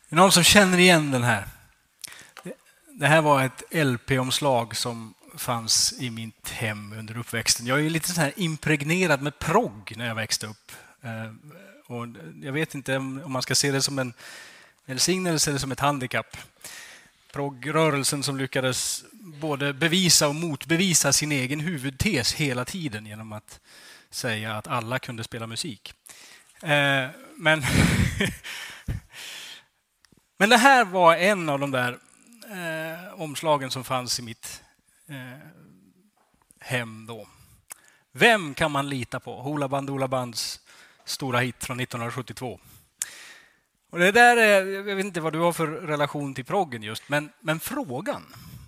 Är det någon som känner igen den här? Det här var ett LP-omslag som fanns i mitt hem under uppväxten. Jag är ju lite så här impregnerad med progg när jag växte upp. Och jag vet inte om man ska se det som en välsignelse eller som ett handikapp. Proggrörelsen som lyckades både bevisa och motbevisa sin egen huvudtes hela tiden genom att säga att alla kunde spela musik. Men det här var en av de där omslagen som fanns i mitt hem då. Vem kan man lita på? Hoola Bandoola Bands stora hit från 1972. Och det där är, jag vet inte vad du har för relation till proggen just, men frågan.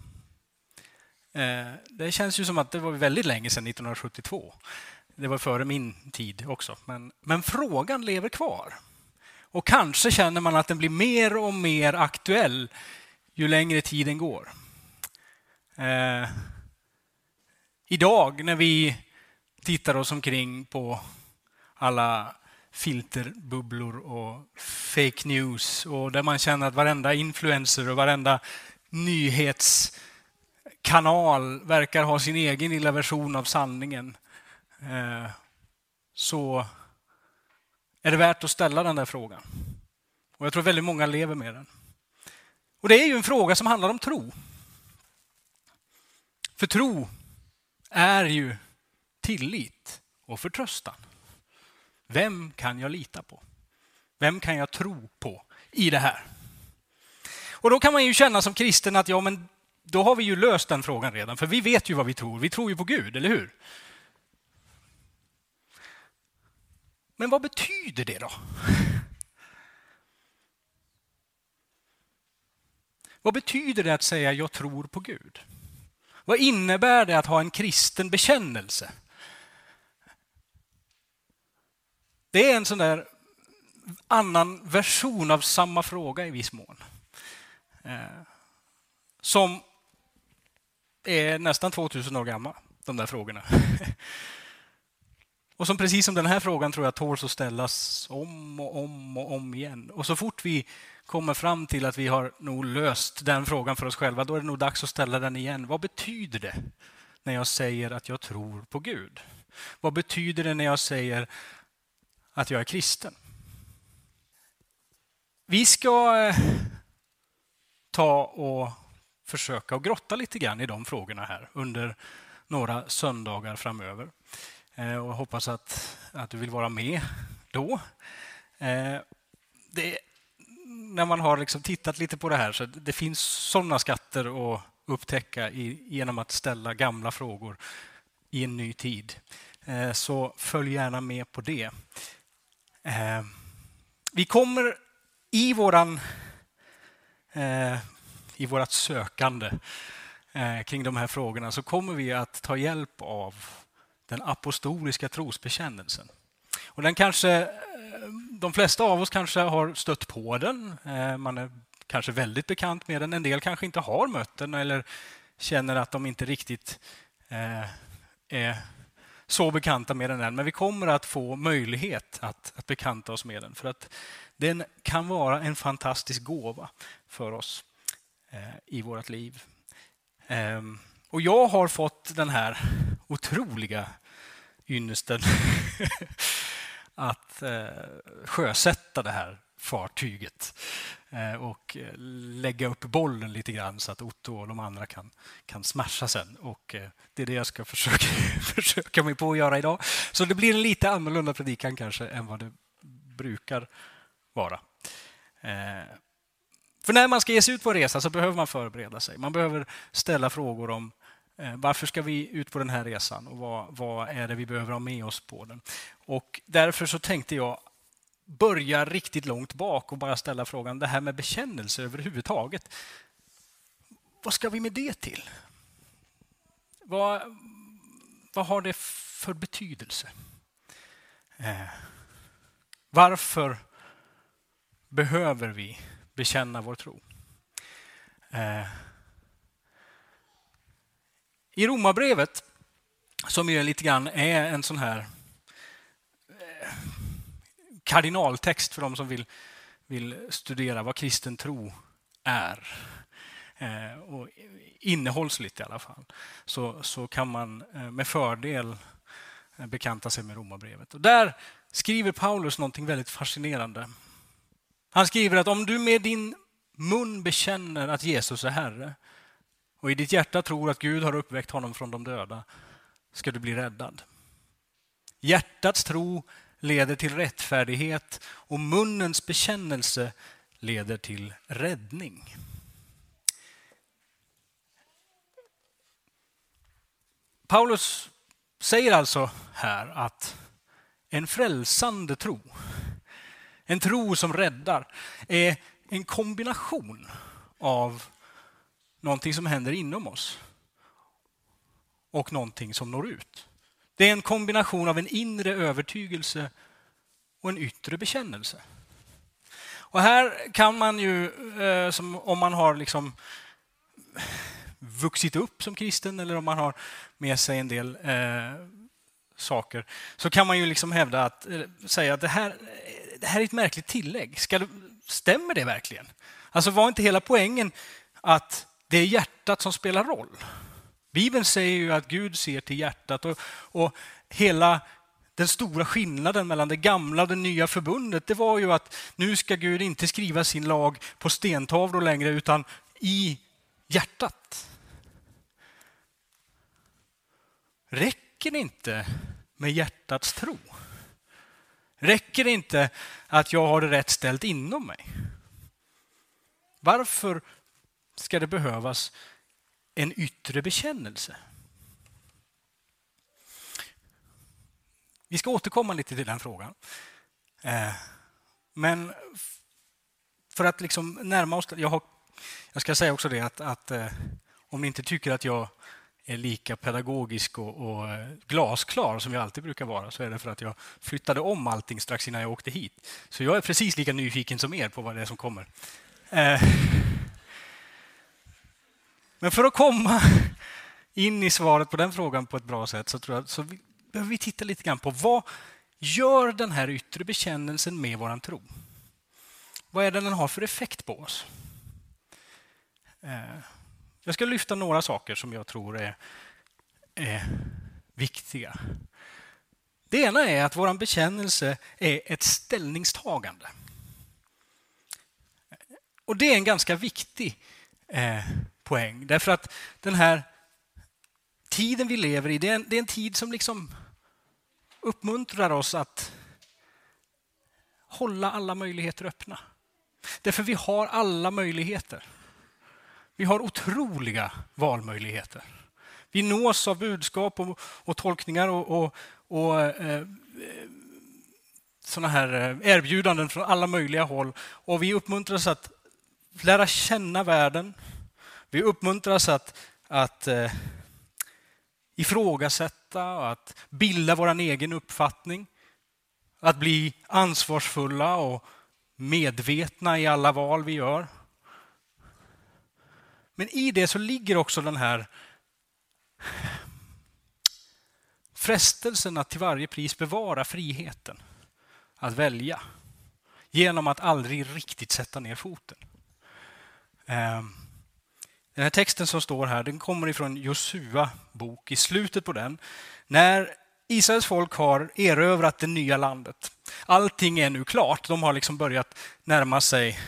Det känns ju som att det var väldigt länge sedan 1972. Det var före min tid också. Men frågan lever kvar. Och kanske känner man att den blir mer och mer aktuell ju längre tiden går. Idag när vi tittar oss omkring på alla filterbubblor och fake news och där man känner att varenda influencer och varenda nyhetskanal verkar ha sin egen lilla version av sanningen, så är det värt att ställa den där frågan. Och jag tror väldigt många lever med den. Och det är ju en fråga som handlar om tro. För tro är ju tillit och förtröstan. Vem kan jag lita på? Vem kan jag tro på i det här? Och då kan man ju känna som kristen att ja, men då har vi ju löst den frågan redan. För vi vet ju vad vi tror. Vi tror ju på Gud, eller hur? Men vad betyder det då? Vad betyder det att säga jag tror på Gud? Vad innebär det att ha en kristen bekännelse? Det är en sån där annan version av samma fråga i viss mån. Som är nästan 2000 år gamla, de där frågorna. Och som precis som den här frågan tror jag tåls att ställas om och om och om igen. Och så fort vi kommer fram till att vi har nog löst den frågan för oss själva, då är det nog dags att ställa den igen. Vad betyder det när jag säger att jag tror på Gud? Vad betyder det när jag säger att jag är kristen? Vi ska ta och försöka att grotta lite grann i de frågorna här under några söndagar framöver. Och hoppas att du vill vara med då. När man har liksom tittat lite på det här så det finns sådana skatter att upptäcka genom att ställa gamla frågor i en ny tid. Så följ gärna med på det. Vi kommer i vårat sökande kring de här frågorna så kommer vi att ta hjälp av den apostoliska trosbekännelsen. Och den kanske, de flesta av oss kanske har stött på den. Man är kanske väldigt bekant med den. En del kanske inte har mött den eller känner att de inte riktigt är så bekanta med den än. Men vi kommer att få möjlighet att bekanta oss med den. För att den kan vara en fantastisk gåva för oss i vårt liv. Och jag har fått den här otroliga ynnesten att sjösätta det här fartyget och lägga upp bollen lite grann så att Otto och de andra kan smasha sen. Och det är det jag ska försöka mig på att göra idag. Så det blir en lite annorlunda predikan kanske än vad det brukar vara. För när man ska ge sig ut på resa så behöver man förbereda sig. Man behöver ställa frågor om varför ska vi ut på den här resan och vad är det vi behöver ha med oss på den. Och därför så tänkte jag börja riktigt långt bak och bara ställa frågan, det här med bekännelse överhuvudtaget. Vad ska vi med det till? Vad har det för betydelse? Varför behöver vi bekänna vår tro? I Romarbrevet, som ju lite grann är en sån här kardinaltext för de som vill vill studera vad kristen tro är, och innehållsligt i alla fall, så kan man med fördel bekanta sig med Romarbrevet. Och där skriver Paulus någonting väldigt fascinerande. Han skriver att om du med din mun bekänner att Jesus är Herre och i ditt hjärta tror att Gud har uppväckt honom från de döda, ska du bli räddad. Hjärtats tro leder till rättfärdighet och munnens bekännelse leder till räddning. Paulus säger alltså här att en frälsande tro, en tro som räddar, är en kombination av någonting som händer inom oss och någonting som når ut. Det är en kombination av en inre övertygelse och en yttre bekännelse. Och här kan man ju, som om man har liksom vuxit upp som kristen eller om man har med sig en del saker, så kan man ju liksom hävda att säga att det här är ett märkligt tillägg. Stämmer det verkligen? Alltså var inte hela poängen att det är hjärtat som spelar roll? Bibeln säger ju att Gud ser till hjärtat och hela den stora skillnaden mellan det gamla och det nya förbundet, det var ju att nu ska Gud inte skriva sin lag på stentavlor längre utan i hjärtat. Räcker det inte med hjärtats tro? Räcker det inte att jag har det rätt ställt inom mig? Varför ska det behövas en yttre bekännelse? Vi ska återkomma lite till den frågan. Men för att liksom närma oss... Jag ska säga också det att om ni inte tycker att jag är lika pedagogisk och glasklar som jag alltid brukar vara, så är det för att jag flyttade om allting strax innan jag åkte hit. Så jag är precis lika nyfiken som er på vad det är som kommer. Men för att komma in i svaret på den frågan på ett bra sätt så tror jag så behöver vi titta lite grann på vad gör den här yttre bekännelsen med våran tro? Vad är det den har för effekt på oss? Jag ska lyfta några saker som jag tror är viktiga. Det ena är att våran bekännelse är ett ställningstagande. Och det är en ganska viktig poäng. Därför att den här tiden vi lever i, det är en tid som liksom uppmuntrar oss att hålla alla möjligheter öppna. Därför vi har alla möjligheter. Vi har otroliga valmöjligheter. Vi nås av budskap och tolkningar och såna här erbjudanden från alla möjliga håll. Och vi uppmuntras att lära känna världen. Vi uppmuntras att ifrågasätta och att bilda vår egen uppfattning. Att bli ansvarsfulla och medvetna i alla val vi gör. Men i det så ligger också den här frestelsen att till varje pris bevara friheten. Att välja. Genom att aldrig riktigt sätta ner foten. Den här texten som står här, den kommer ifrån Josua bok. I slutet på den, när Israels folk har erövrat det nya landet. Allting är nu klart. De har liksom börjat närma sig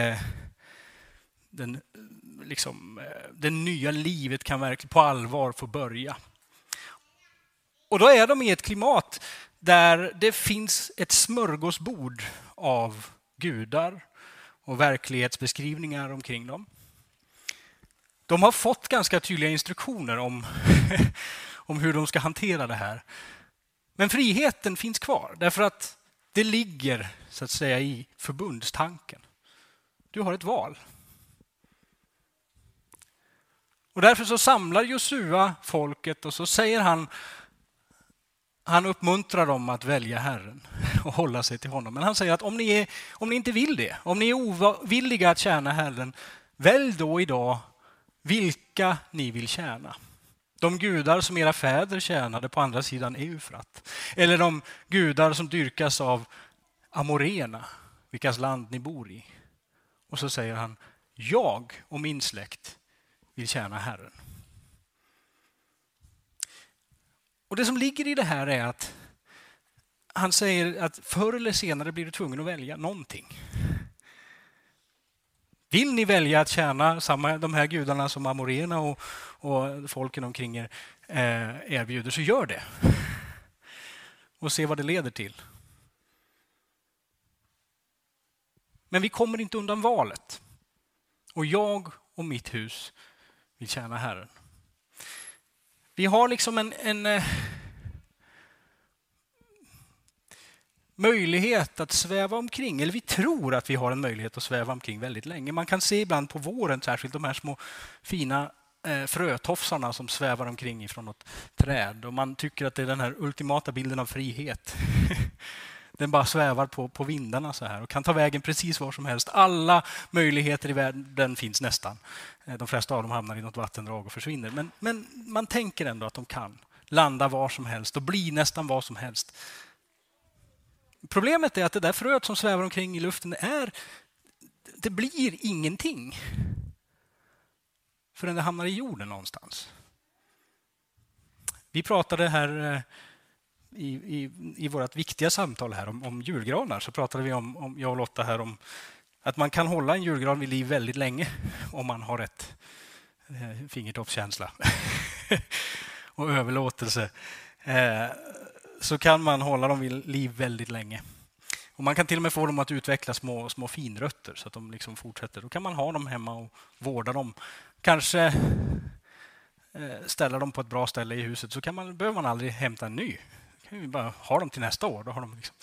det nya livet kan verkligen på allvar få börja. Och då är de i ett klimat där det finns ett smörgåsbord av gudar och verklighetsbeskrivningar omkring dem. De har fått ganska tydliga instruktioner om hur de ska hantera det här. Men friheten finns kvar därför att det ligger så att säga i förbundstanken. Du har ett val. Och därför så samlar Josua folket och så säger han uppmuntrar dem att välja Herren och hålla sig till honom. Men han säger att om ni inte vill det, om ni är ovilliga att tjäna Herren, välj då idag vilka ni vill tjäna. De gudar som era fäder tjänade på andra sidan Eufrat. Eller de gudar som dyrkas av amorena. vilkas land ni bor i. Och så säger han, jag och min släkt vill tjäna Herren. Och det som ligger i det här är att han säger att förr eller senare blir du tvungen att välja någonting. Vill ni välja att tjäna de här gudarna som amorerna och folken omkring er erbjuder, så gör det. Och se vad det leder till. Men vi kommer inte undan valet. Och jag och mitt hus vill tjäna Herren. Vi har liksom en möjlighet att sväva omkring, eller vi tror att vi har en möjlighet att sväva omkring väldigt länge. Man kan se ibland på våren särskilt de här små fina frötofsarna som svävar omkring ifrån något träd, och man tycker att det är den här ultimata bilden av frihet. Den bara svävar på vindarna så här och kan ta vägen precis var som helst. Alla möjligheter i världen finns nästan. De flesta av dem hamnar i något vattendrag och försvinner. Men man tänker ändå att de kan landa var som helst och bli nästan vad som helst. Problemet är att det där fröet som svävar omkring i luften det blir ingenting förrän det hamnar i jorden någonstans. Vi pratade här i vårt viktiga samtal här om julgranar, så pratade vi om jag och Lotta här om att man kan hålla en julgran vid liv väldigt länge om man har rätt fingertoppskänsla och överlåtelse. Så kan man hålla dem vid liv väldigt länge. Och man kan till och med få dem att utveckla små finrötter så att de liksom fortsätter. Då kan man ha dem hemma och vårda dem. Kanske ställa dem på ett bra ställe i huset, så behöver man aldrig hämta en ny. Kan vi bara ha dem till nästa år. Då har de liksom.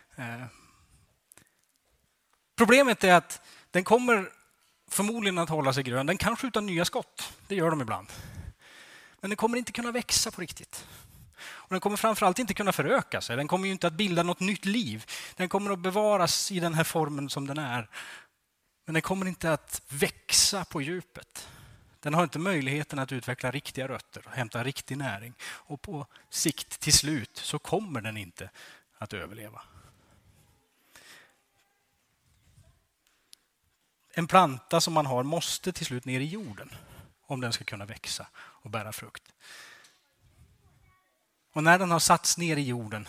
Problemet är att den kommer förmodligen att hålla sig grön. Den kan skjuta nya skott. Det gör de ibland. Men den kommer inte kunna växa på riktigt. Och den kommer framförallt inte kunna föröka sig. Den kommer ju inte att bilda något nytt liv. Den kommer att bevaras i den här formen som den är. Men den kommer inte att växa på djupet. Den har inte möjligheten att utveckla riktiga rötter och hämta riktig näring. Och på sikt till slut så kommer den inte att överleva. En planta som man har måste till slut ner i jorden om den ska kunna växa och bära frukt. Och när den har satts ner i jorden,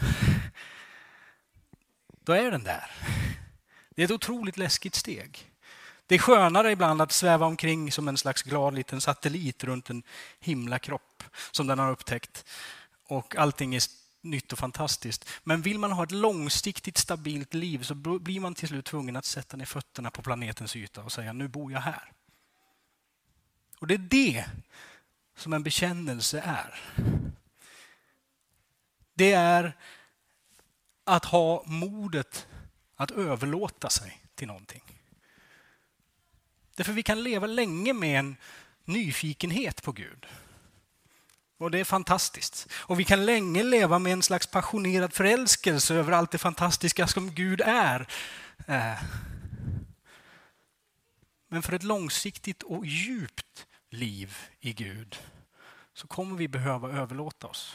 då är den där. Det är ett otroligt läskigt steg. Det är skönare ibland att sväva omkring som en slags glad liten satellit runt en himlakropp som den har upptäckt. Och allting är nytt och fantastiskt. Men vill man ha ett långsiktigt stabilt liv, så blir man till slut tvungen att sätta ner fötterna på planetens yta och säga, nu bor jag här. Och det är det som en bekännelse är. Det är att ha modet att överlåta sig till någonting. Därför vi kan leva länge med en nyfikenhet på Gud. Och det är fantastiskt. Och vi kan länge leva med en slags passionerad förälskelse över allt det fantastiska som Gud är. Men för ett långsiktigt och djupt liv i Gud så kommer vi behöva överlåta oss.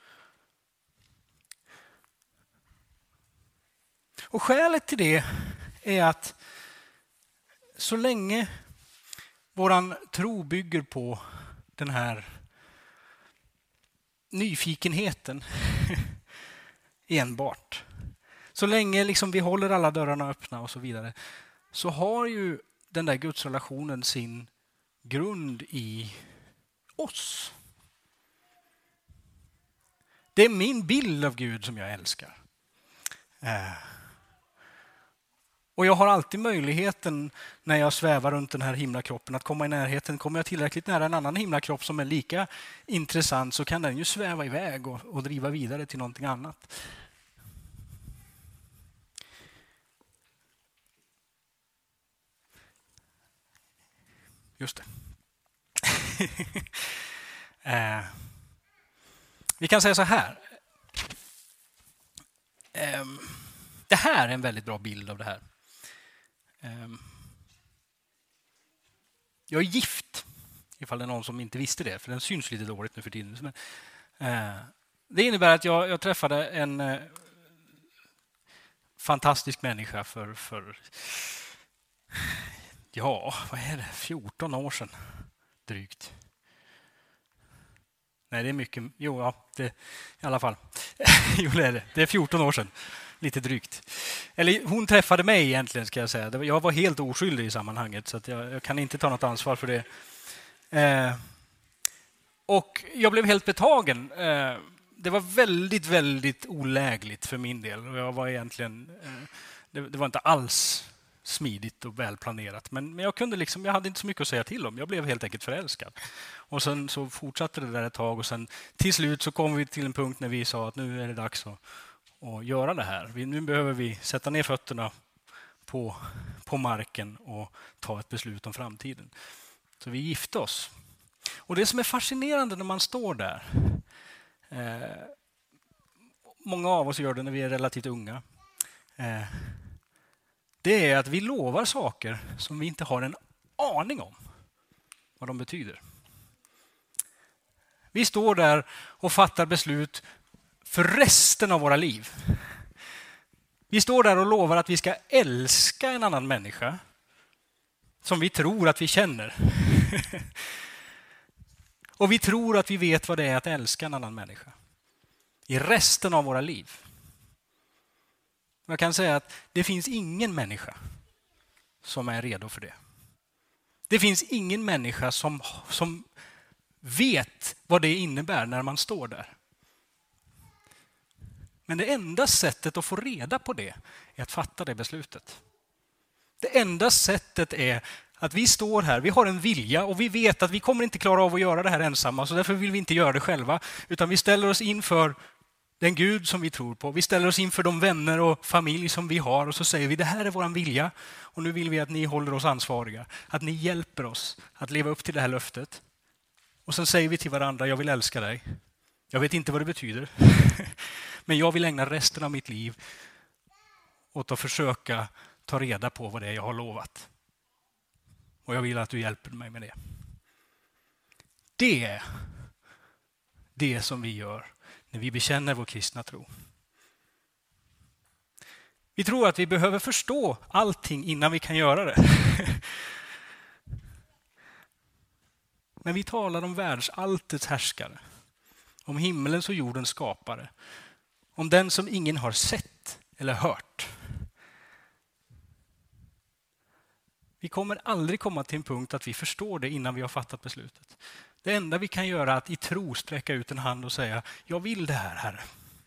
Och skälet till det är att så länge våran tro bygger på den här nyfikenheten enbart, så länge liksom vi håller alla dörrarna öppna och så vidare, så har ju den där gudsrelationen sin grund i oss. Det är min bild av Gud som jag älskar. Och jag har alltid möjligheten när jag svävar runt den här himlakroppen att komma i närheten. Kommer jag tillräckligt nära en annan himlakropp som är lika intressant, så kan den ju sväva iväg och driva vidare till någonting annat. Just det. Vi kan säga så här. Det här är en väldigt bra bild av det här. Jag är gift, ifall det är någon som inte visste det, för den syns lite dåligt nu för tiden. Det innebär att jag träffade en fantastisk människa för ja, vad är det? 14 år sedan drygt. Nej, det är mycket. Jo, ja, det i alla fall. Jo, det är det. Det är 14 år sedan. Lite drygt. Eller hon träffade mig egentligen, ska jag säga. Jag var helt oskyldig i sammanhanget, så att jag kan inte ta något ansvar för det. Och jag blev helt betagen. Det var väldigt, väldigt olägligt för min del. Och jag var egentligen, det var inte alls smidigt och välplanerat. Men jag kunde liksom, jag hade inte så mycket att säga till om. Jag blev helt enkelt förälskad. Och sen så fortsatte det där ett tag. Och sen till slut så kom vi till en punkt när vi sa att nu är det dags att göra det här. Nu behöver vi sätta ner fötterna på marken och ta ett beslut om framtiden. Så vi gifte oss. Och det som är fascinerande när man står där, många av oss gör det när vi är relativt unga, det är att vi lovar saker som vi inte har en aning om vad de betyder. Vi står där och fattar beslut för resten av våra liv. Vi står där och lovar att vi ska älska en annan människa som vi tror att vi känner. Och vi tror att vi vet vad det är att älska en annan människa i resten av våra liv. Jag kan säga att det finns ingen människa som är redo för det. Det finns ingen människa som vet vad det innebär när man står där. Men det enda sättet att få reda på det är att fatta det beslutet. Det enda sättet är att vi står här, vi har en vilja och vi vet att vi kommer inte klara av att göra det här ensamma, så därför vill vi inte göra det själva, utan vi ställer oss inför den Gud som vi tror på. Vi ställer oss inför de vänner och familj som vi har och så säger vi: det här är vår vilja och nu vill vi att ni håller oss ansvariga, att ni hjälper oss att leva upp till det här löftet. Och sen säger vi till varandra: jag vill älska dig. Jag vet inte vad det betyder, men jag vill ägna resten av mitt liv åt att försöka ta reda på vad det är jag har lovat. Och jag vill att du hjälper mig med det. Det är det som vi gör när vi bekänner vår kristna tro. Vi tror att vi behöver förstå allting innan vi kan göra det. Men vi talar om världsalltets härskare. Om himmelens och jordens skapare. Om den som ingen har sett eller hört. Vi kommer aldrig komma till en punkt att vi förstår det innan vi har fattat beslutet. Det enda vi kan göra är att i tro sträcka ut en hand och säga: jag vill det här, Herre.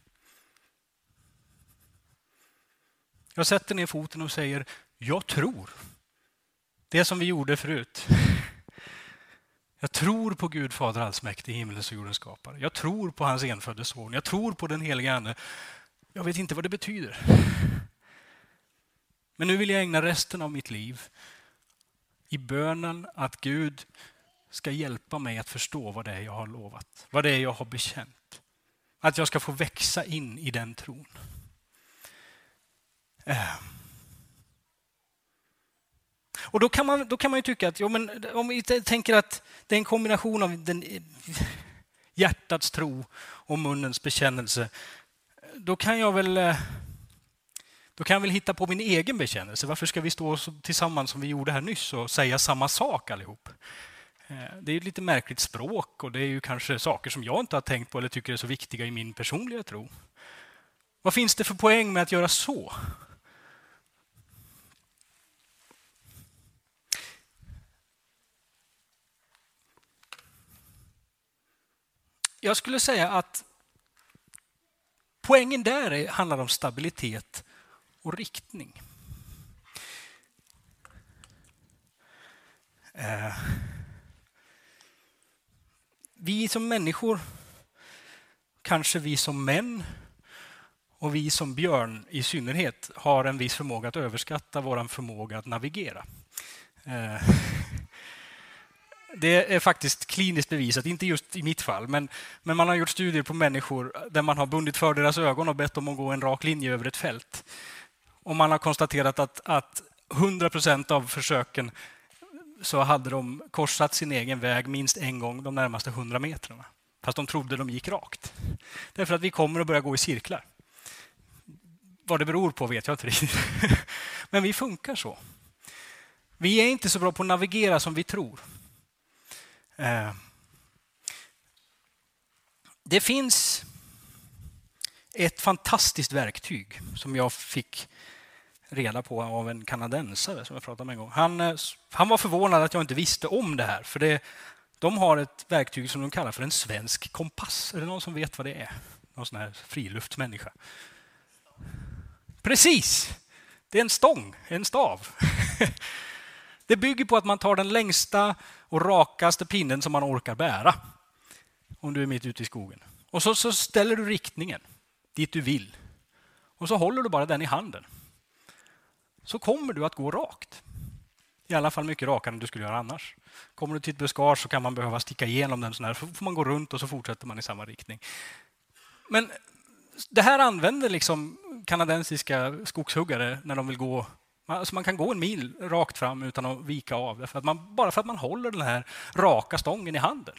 Jag sätter ner foten och säger: jag tror. Det som vi gjorde förut. Jag tror på Gud Fader allsmäktig, himmelens och jordens skapare. Jag tror på hans enfödde son. Jag tror på den helige Ande. Jag vet inte vad det betyder. Men nu vill jag ägna resten av mitt liv i bönen att Gud ska hjälpa mig att förstå vad det är jag har lovat. Vad det är jag har bekänt. Att jag ska få växa in i den tron. Och då kan man ju tycka att om vi tänker att det är en kombination av hjärtats tro och munnens bekännelse, då kan jag väl hitta på min egen bekännelse. Varför ska vi stå tillsammans som vi gjorde här nyss och säga samma sak allihop? Det är ju lite märkligt språk och det är ju kanske saker som jag inte har tänkt på eller tycker är så viktiga i min personliga tro. Vad finns det för poäng med att göra så? Jag skulle säga att poängen där handlar om stabilitet och riktning. Vi som människor, kanske vi som män och vi som björn i synnerhet, har en viss förmåga att överskatta vår förmåga att navigera. Det är faktiskt kliniskt bevisat, inte just i mitt fall, men man har gjort studier på människor där man har bundit för deras ögon och bett dem att gå en rak linje över ett fält. Och man har konstaterat att 100% av försöken så hade de korsat sin egen väg minst en gång de närmaste 100 metrarna. Fast de trodde de gick rakt. Därför att vi kommer att börja gå i cirklar. Vad det beror på vet jag inte riktigt. Men vi funkar så. Vi är inte så bra på att navigera som vi tror. Det finns ett fantastiskt verktyg som jag fick reda på av en kanadensare som jag pratade med en gång. Han var förvånad att jag inte visste om det här. För de har ett verktyg som de kallar för en svensk kompass. Är det någon som vet vad det är? Någon sån här friluftsmänniska. Precis! Det är en stång, en stav. Det bygger på att man tar den längsta och rakaste pinnen som man orkar bära. Om du är mitt ute i skogen. Och så ställer du riktningen dit du vill. Och så håller du bara den i handen. Så kommer du att gå rakt. I alla fall mycket rakare än du skulle göra annars. Kommer du till ett buskage så kan man behöva sticka igenom den sån här. Så får man gå runt och så fortsätter man i samma riktning. Men det här använder liksom kanadensiska skogshuggare när de vill gå. Alltså man kan gå en mil rakt fram utan att vika av. Bara för att man håller den här raka stången i handen.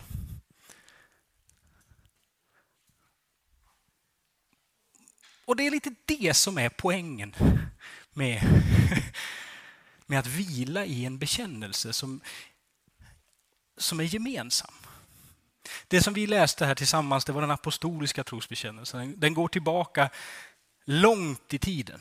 Och det är lite det som är poängen med att vila i en bekännelse som är gemensam. Det som vi läste här tillsammans, det var den apostoliska trosbekännelsen. Den går tillbaka långt i tiden.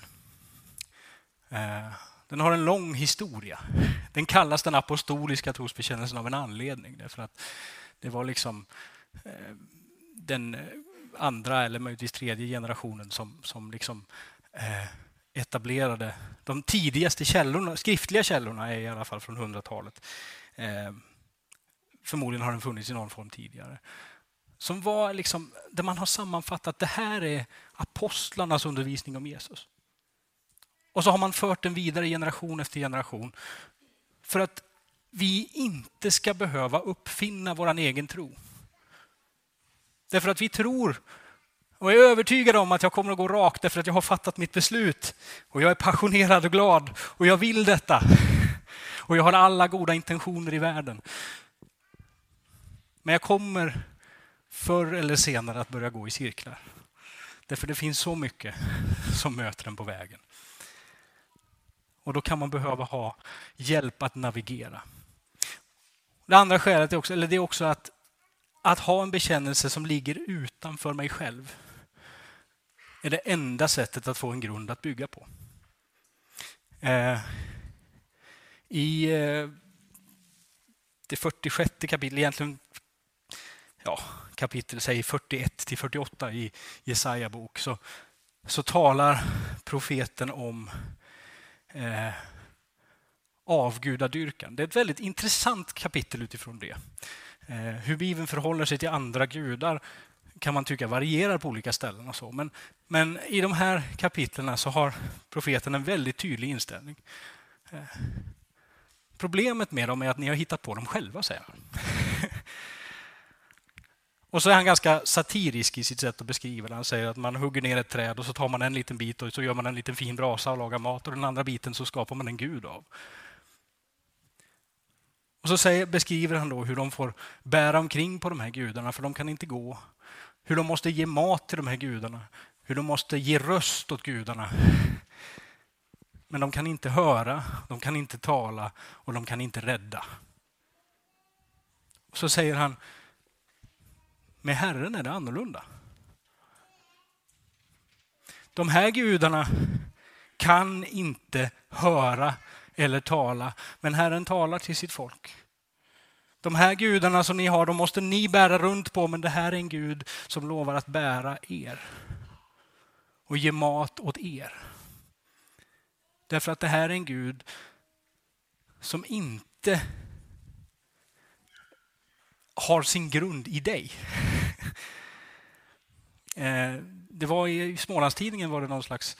Den har en lång historia. Den kallas den apostoliska trosbekännelsen av en anledning. Därför att det var liksom den andra eller möjligtvis tredje generationen som liksom etablerade de tidigaste källorna. Skriftliga källorna är i alla fall från 100-talet. Förmodligen har den funnits i någon form tidigare. Som var liksom, där man har sammanfattat det här är apostlarnas undervisning om Jesus. Och så har man fört den vidare generation efter generation. För att vi inte ska behöva uppfinna vår egen tro. Därför att vi tror och är övertygade om att jag kommer att gå rakt därför att jag har fattat mitt beslut. Och jag är passionerad och glad och jag vill detta. Och jag har alla goda intentioner i världen. Men jag kommer förr eller senare att börja gå i cirklar. Därför det finns så mycket som möter den på vägen. Och då kan man behöva ha hjälp att navigera. Det andra skälet är också, att ha en bekännelse som ligger utanför mig själv är det enda sättet att få en grund att bygga på. I det 46 kapitel, egentligen kapitel säg 41-48 i Jesaja bok, så talar profeten om avgudadyrkan. Det är ett väldigt intressant kapitel utifrån det. Hur Bibeln förhåller sig till andra gudar kan man tycka varierar på olika ställen och så. Men i de här kapitlerna så har profeten en väldigt tydlig inställning. Problemet med dem är att ni har hittat på dem själva, säger han. Och så är han ganska satirisk i sitt sätt att beskriva det. Han säger att man hugger ner ett träd och så tar man en liten bit och så gör man en liten fin brasa och lagar mat. Och den andra biten så skapar man en gud av. Och så beskriver han då hur de får bära omkring på de här gudarna för de kan inte gå. Hur de måste ge mat till de här gudarna. Hur de måste ge röst åt gudarna. Men de kan inte höra, de kan inte tala och de kan inte rädda. Och så säger han, med Herren är det annorlunda. De här gudarna kan inte höra eller tala, men Herren talar till sitt folk. De här gudarna som ni har, de måste ni bära runt på, men det här är en Gud som lovar att bära er och ge mat åt er. Därför att det här är en Gud som inte har sin grund i dig. Det var i Smålandstidningen var det någon slags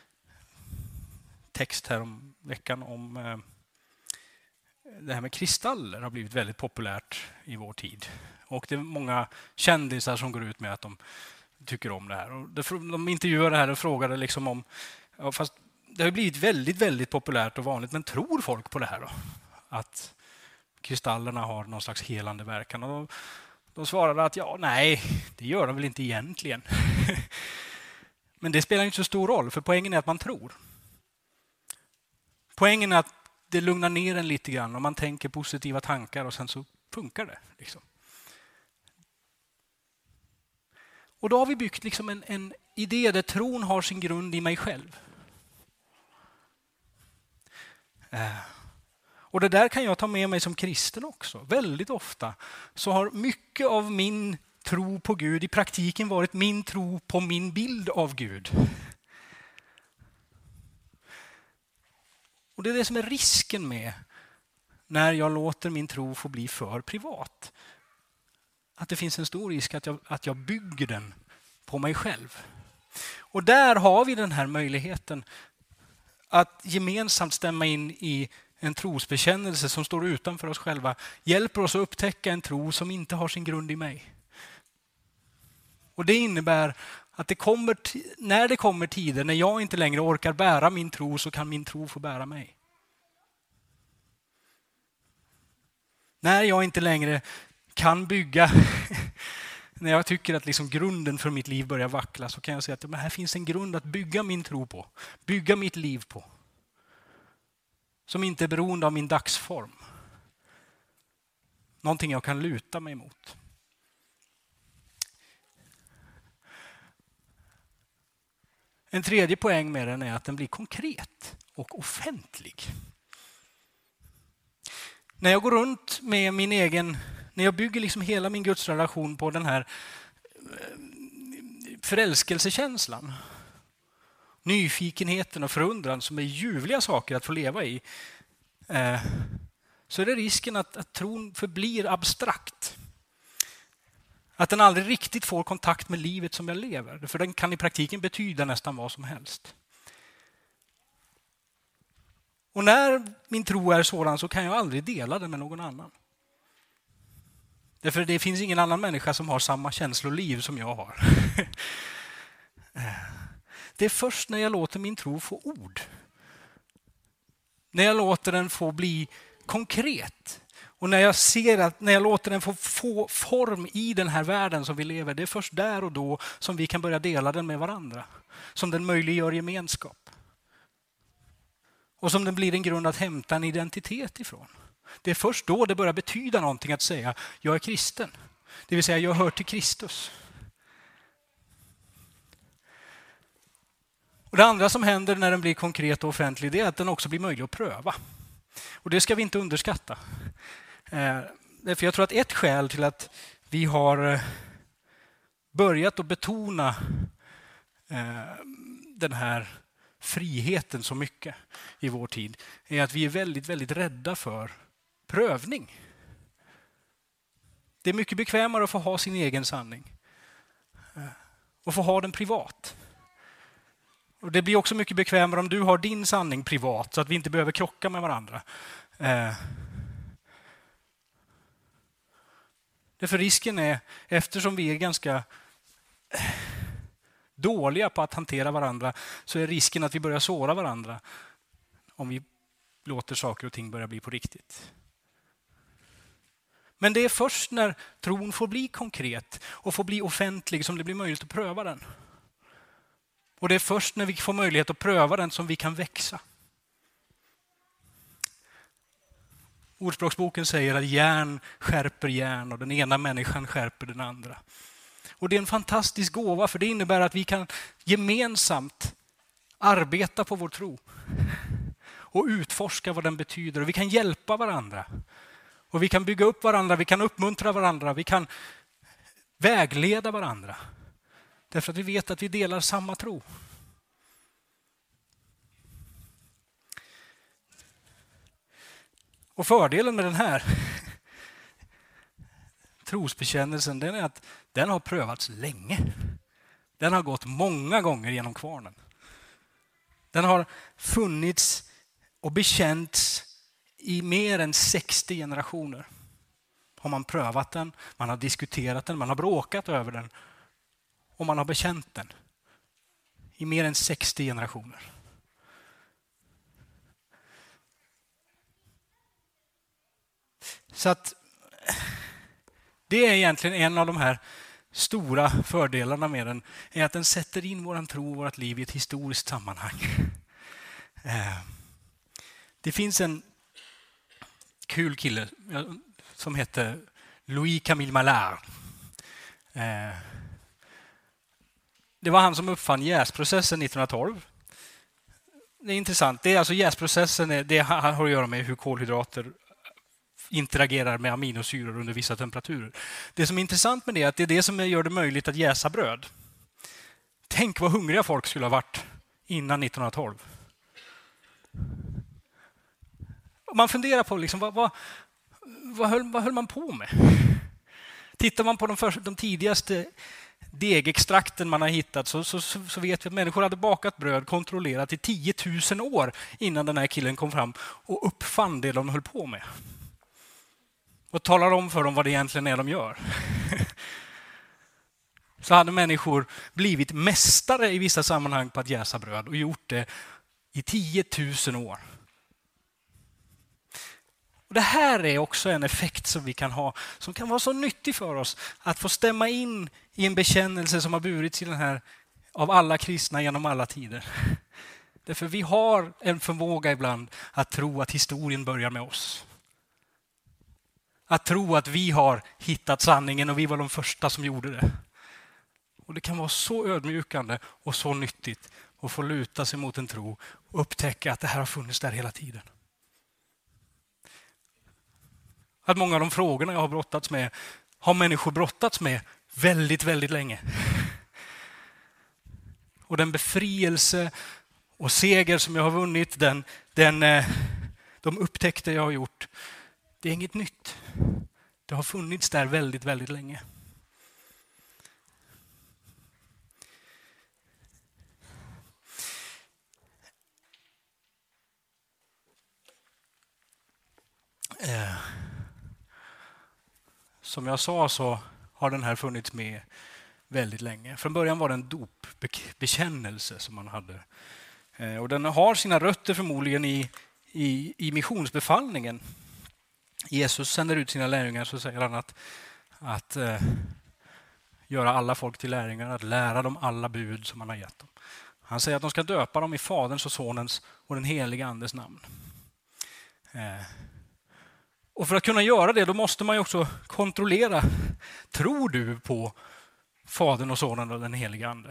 text här om veckan om det här med kristaller har blivit väldigt populärt i vår tid. Och det är många kändisar som går ut med att de tycker om det här. Och de intervjuar det här och frågade liksom om, fast det har blivit väldigt, väldigt populärt och vanligt, men tror folk på det här då? Att kristallerna har någon slags helande verkan. Och de svarade att nej, det gör de väl inte egentligen. Men det spelar inte så stor roll, för poängen är att man tror. Poängen är att det lugnar ner en lite grann och man tänker positiva tankar och sen så funkar det. Liksom. Och då har vi byggt liksom en idé där tron har sin grund i mig själv. Och det där kan jag ta med mig som kristen också. Väldigt ofta så har mycket av min tro på Gud i praktiken varit min tro på min bild av Gud. Och det är det som är risken med när jag låter min tro få bli för privat. Att det finns en stor risk att jag bygger den på mig själv. Och där har vi den här möjligheten att gemensamt stämma in i en trosbekännelse som står utanför oss själva, hjälper oss att upptäcka en tro som inte har sin grund i mig. Och det innebär att när det kommer tider när jag inte längre orkar bära min tro, så kan min tro få bära mig. När jag inte längre kan bygga, när jag tycker att liksom grunden för mitt liv börjar vackla, så kan jag säga att här finns en grund att bygga min tro på, bygga mitt liv på. Som inte är beroende av min dagsform. Någonting jag kan luta mig mot. En tredje poäng med den är att den blir konkret och offentlig. När jag går runt med min egen, när jag bygger liksom hela min gudsrelation på den här förälskelsekänslan, nyfikenheten och förundran som är ljuvliga saker att få leva i, så är det risken att tron förblir abstrakt. Att den aldrig riktigt får kontakt med livet som jag lever. För den kan i praktiken betyda nästan vad som helst. Och när min tro är sådan så kan jag aldrig dela den med någon annan. Därför det finns ingen annan människa som har samma känsloliv som jag har. Det är först när jag låter min tro få ord. När jag låter den få bli konkret. Och när jag låter den få form i den här världen som vi lever, det är först där och då som vi kan börja dela den med varandra. Som den möjliggör gemenskap. Och som den blir en grund att hämta en identitet ifrån. Det är först då det börjar betyda någonting att säga, jag är kristen. Det vill säga, jag hör till Kristus. Och det andra som händer när den blir konkret och offentlig, det är att den också blir möjlig att pröva. Och det ska vi inte underskatta. För jag tror att ett skäl till att vi har börjat att betona den här friheten så mycket i vår tid är att vi är väldigt, väldigt rädda för prövning. Det är mycket bekvämare att få ha sin egen sanning och få ha den privat. Och det blir också mycket bekvämare om du har din sanning privat så att vi inte behöver krocka med varandra. Därför risken är, eftersom vi är ganska dåliga på att hantera varandra, så är risken att vi börjar såra varandra om vi låter saker och ting börja bli på riktigt. Men det är först när tron får bli konkret och får bli offentlig som det blir möjligt att pröva den. Och det är först när vi får möjlighet att pröva den som vi kan växa. Ordspråksboken säger att järn skärper järn och den ena människan skärper den andra. Och det är en fantastisk gåva, för det innebär att vi kan gemensamt arbeta på vår tro och utforska vad den betyder. Och vi kan hjälpa varandra. Och vi kan bygga upp varandra, vi kan uppmuntra varandra, vi kan vägleda varandra. Därför att vi vet att vi delar samma tro. Och fördelen med den här trosbekännelsen, den är att den har prövats länge. Den har gått många gånger genom kvarnen. Den har funnits och bekänts i mer än 60 generationer. Har man prövat den, man har diskuterat den, man har bråkat över den och man har bekänt den i mer än 60 generationer. Så att det är egentligen en av de här stora fördelarna med den är att den sätter in våran tro och vårt liv i ett historiskt sammanhang. Det finns en kul kille som heter Louis Camille Maillard. Det var han som uppfann jäsprocessen 1912. Det är intressant. Det är alltså jäsprocessen, det har att göra med hur kolhydrater interagerar med aminosyror under vissa temperaturer. Det som är intressant med det är att det är det som gör det möjligt att jäsa bröd. Tänk vad hungriga folk skulle ha varit innan 1912. Man funderar på liksom, vad höll man på med? Tittar man på de tidigaste degextrakten man har hittat så vet vi att människor hade bakat bröd kontrollerat i 10 000 år innan den här killen kom fram och uppfann det de höll på med. Och talar om för dem vad det egentligen är de gör. Så hade människor blivit mästare i vissa sammanhang på att jäsa bröd och gjort det i 10 000 år. Och det här är också en effekt som vi kan ha, som kan vara så nyttig för oss att få stämma in i en bekännelse som har burits i den här av alla kristna genom alla tider. Därför vi har en förmåga ibland att tro att historien börjar med oss. Att tro att vi har hittat sanningen och vi var de första som gjorde det. Och det kan vara så ödmjukande och så nyttigt att få luta sig mot en tro och upptäcka att det här har funnits där hela tiden. Att många av de frågorna jag har brottats med har människor brottats med väldigt, väldigt länge. Och den befrielse och seger som jag har vunnit, de upptäckter jag har gjort, det är inget nytt. Det har funnits där väldigt, väldigt länge. Som jag sa så har den här funnits med väldigt länge. Från början var det en dopbekännelse som man hade. Och den har sina rötter förmodligen i missionsbefallningen. Jesus sänder ut sina lärjungar, så säger han att göra alla folk till lärjungar, att lära dem alla bud som han har gett dem. Han säger att de ska döpa dem i Faderns och Sonens och den heliga Andes namn. Och för att kunna göra det, då måste man ju också kontrollera. Tror du på Fadern och Sonen och den heliga Ande?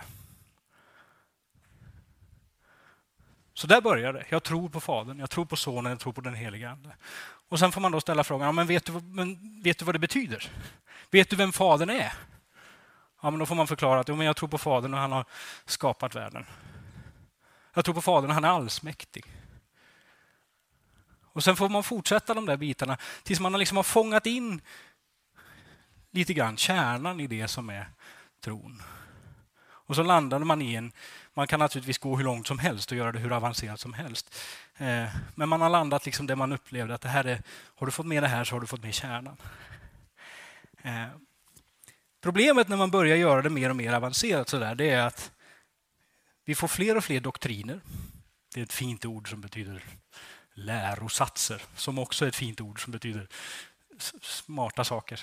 Så där börjar det. Jag tror på Fadern, jag tror på Sonen, jag tror på den heliga Ande. Och sen får man då ställa frågan, men vet du vad det betyder? Vet du vem Fadern är? Ja, men då får man förklara att jag tror på Fadern och han har skapat världen. Jag tror på Fadern och han är allsmäktig. Och sen får man fortsätta de där bitarna tills man liksom har fångat in lite grann kärnan i det som är tron. Och så landade man i man kan naturligtvis gå hur långt som helst och göra det hur avancerat som helst. Men man har landat liksom där man upplevde att det här är, har du fått med det här så har du fått med kärnan. Problemet när man börjar göra det mer och mer avancerat så där, det är att vi får fler och fler doktriner. Det är ett fint ord som betyder lärosatser, som också är ett fint ord som betyder smarta saker.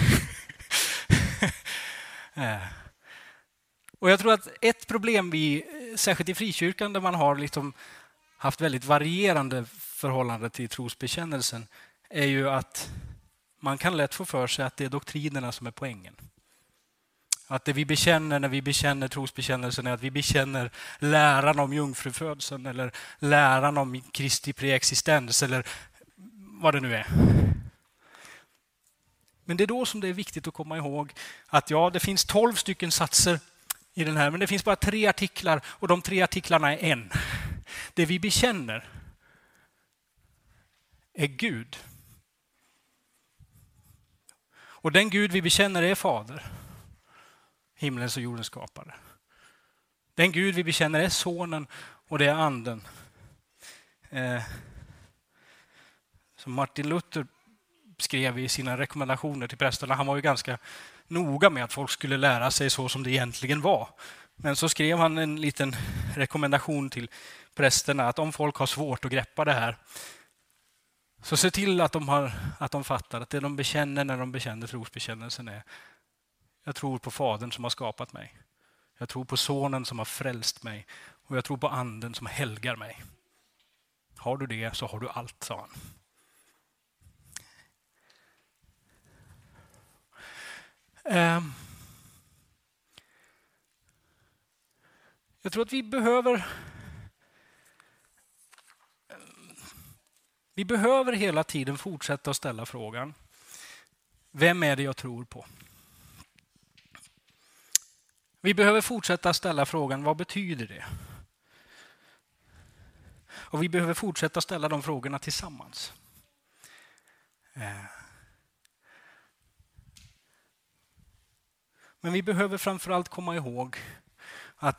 Och jag tror att ett problem särskilt i frikyrkan där man har liksom haft väldigt varierande förhållande till trosbekännelsen är ju att man kan lätt få för sig att det är doktrinerna som är poängen. Att det vi bekänner när vi bekänner trosbekännelsen är att vi bekänner läran om jungfrufödseln eller läran om Kristi preexistens eller vad det nu är. Men det är då som det är viktigt att komma ihåg att ja, det finns 12 stycken satser i den här, men det finns bara 3 artiklar och de 3 artiklarna är en. Det vi bekänner är Gud. Och den Gud vi bekänner är Fader. Himlens och jordens skapare. Den Gud vi bekänner är Sonen och det är Anden. Som Martin Luther skrev i sina rekommendationer till prästerna. Han var ju ganska noga med att folk skulle lära sig så som det egentligen var. Men så skrev han en liten rekommendation till prästerna att om folk har svårt att greppa det här så se till att de fattar att det de bekänner när de bekänner trosbekännelsen är Jag tror på Fadern som har skapat mig. Jag tror på Sonen som har frälst mig. Och jag tror på Anden som helgar mig. Har du det så har du allt, sa han. Jag tror att vi behöver hela tiden fortsätta att ställa frågan: vem är det jag tror på? Vi behöver fortsätta ställa frågan: vad betyder det? Och vi behöver fortsätta ställa de frågorna tillsammans. Men vi behöver framförallt komma ihåg att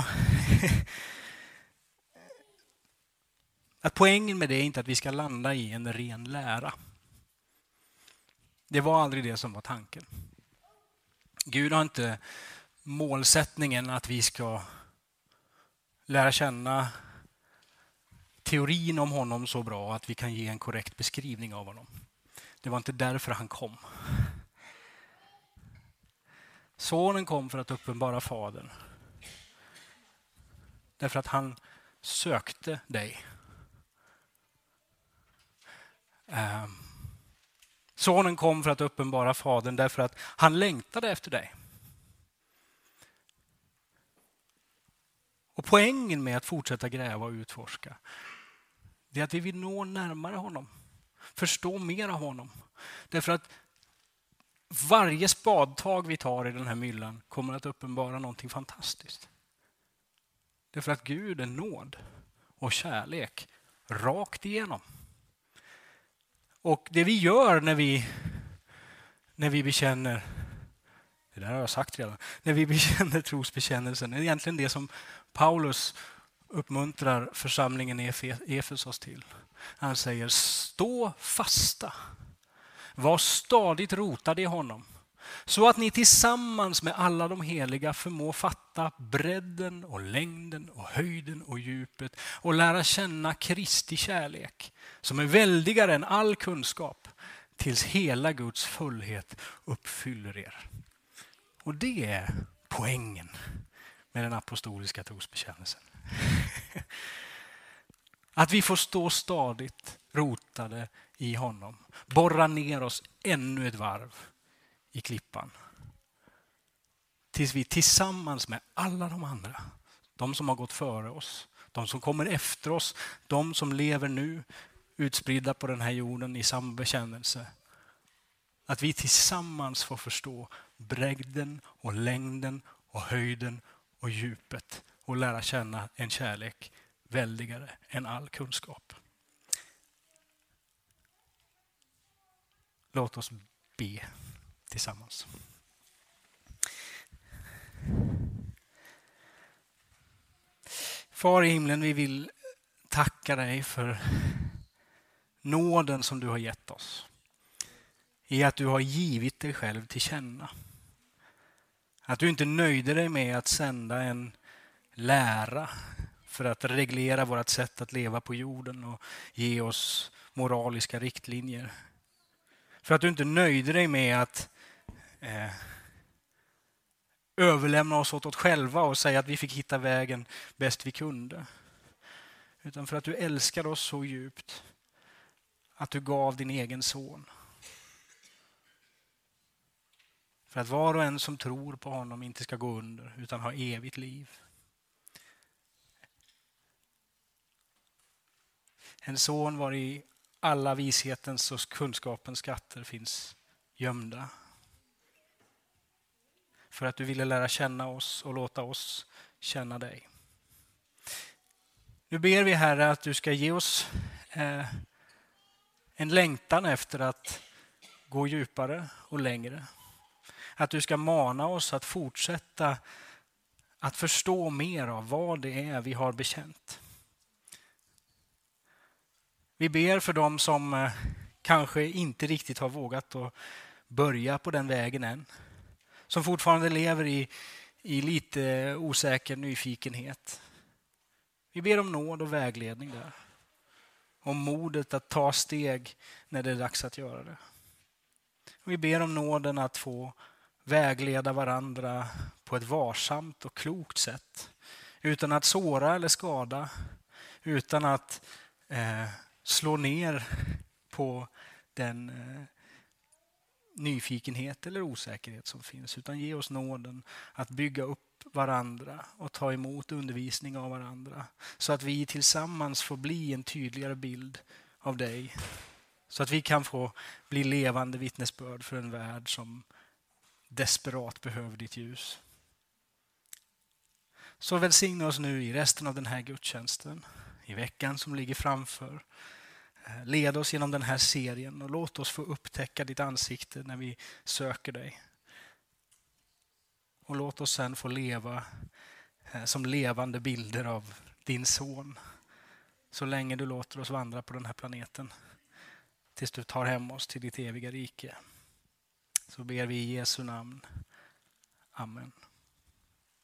att poängen med det är inte att vi ska landa i en ren lära. Det var aldrig det som var tanken. Gud har inte målsättningen att vi ska lära känna teorin om honom så bra att vi kan ge en korrekt beskrivning av honom. Det var inte därför han kom. Sonen kom för att uppenbara Fadern. Därför att han sökte dig. Sonen kom för att uppenbara Fadern därför att han längtade efter dig. Och poängen med att fortsätta gräva och utforska, det är att vi vill nå närmare honom. Förstå mer av honom. Därför att varje spadtag vi tar i den här myllan kommer att uppenbara någonting fantastiskt. Därför att Gud är nåd och kärlek rakt igenom. Och det vi gör när vi bekänner, det där har jag sagt redan, när vi bekänner trosbekännelsen är egentligen det som Paulus uppmuntrar församlingen i Efesos till. Han säger: stå fasta, var stadigt rotade i honom, så att ni tillsammans med alla de heliga förmår fatta bredden och längden och höjden och djupet och lära känna Kristi kärlek som är väldigare än all kunskap, tills hela Guds fullhet uppfyller er. Och det är poängen med den apostoliska trosbekännelsen. Att vi får stå stadigt rotade i honom. Borra ner oss ännu ett varv i klippan. Tills vi tillsammans med alla de andra, de som har gått före oss, de som kommer efter oss, de som lever nu utspridda på den här jorden i samma bekännelse. Att vi tillsammans får förstå bredden och längden och höjden och djupet och lära känna en kärlek väldigare än all kunskap. Låt oss be tillsammans. Far i himlen, vi vill tacka dig för nåden som du har gett oss. I att du har givit dig själv till känna. Att du inte nöjde dig med att sända en lära för att reglera vårt sätt att leva på jorden och ge oss moraliska riktlinjer. För att du inte nöjde dig med att överlämna oss åt själva och säga att vi fick hitta vägen bäst vi kunde. Utan för att du älskar oss så djupt att du gav din egen son. För att var och en som tror på honom inte ska gå under utan ha evigt liv. En son var i alla vishetens och kunskapens skatter finns gömda. För att du ville lära känna oss och låta oss känna dig. Nu ber vi, Herre, att du ska ge oss en längtan efter att gå djupare och längre. Att du ska mana oss att fortsätta att förstå mer av vad det är vi har bekänt. Vi ber för dem som kanske inte riktigt har vågat att börja på den vägen än. Som fortfarande lever i lite osäker nyfikenhet. Vi ber om nåd och vägledning där. Om modet att ta steg när det är dags att göra det. Vi ber om nåden att få vägleda varandra på ett varsamt och klokt sätt. Utan att såra eller skada. Utan att slå ner på den nyfikenhet eller osäkerhet som finns. Utan ge oss nåden att bygga upp varandra och ta emot undervisning av varandra. Så att vi tillsammans får bli en tydligare bild av dig. Så att vi kan få bli levande vittnesbörd för en värld som desperat behöver ditt ljus. Så välsigna oss nu i resten av den här gudstjänsten, i veckan som ligger framför. Led oss genom den här serien och låt oss få upptäcka ditt ansikte när vi söker dig. Och låt oss sen få leva som levande bilder av din son. Så länge du låter oss vandra på den här planeten. Tills du tar hem oss till ditt eviga rike. Så ber vi i Jesu namn. Amen.